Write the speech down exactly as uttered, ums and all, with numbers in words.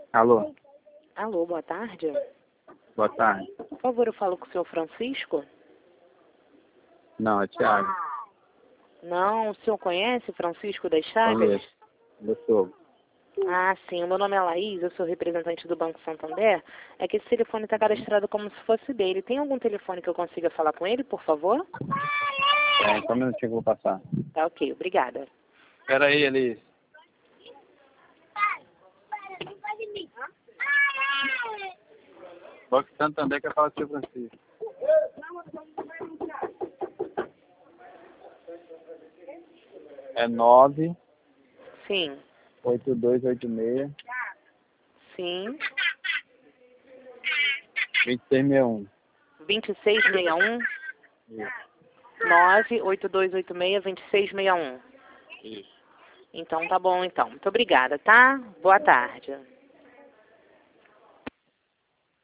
Alô, Alô, boa tarde. boa tarde. Por favor, eu falo com o senhor Francisco? Não, é Thiago. Não, o senhor conhece Francisco das Chagas? Conheço. Eu sou. Ah, sim. O meu nome é Laís, eu sou representante do Banco Santander. É que esse telefone está cadastrado como se fosse dele. Tem algum telefone que eu consiga falar com ele, por favor? É, só um minutinho que eu vou passar. Tá ok, obrigada. Espera aí, Elis. Banco Santander quer falar com o seu Francisco. É nove Sim, oito dois oito seis sim. vinte e seis sessenta e um. vinte e seis sessenta e um, Isso. nove oito dois oito seis, vinte e seis sessenta e um. Isso. Então tá bom, então. Muito obrigada, tá? Boa tarde.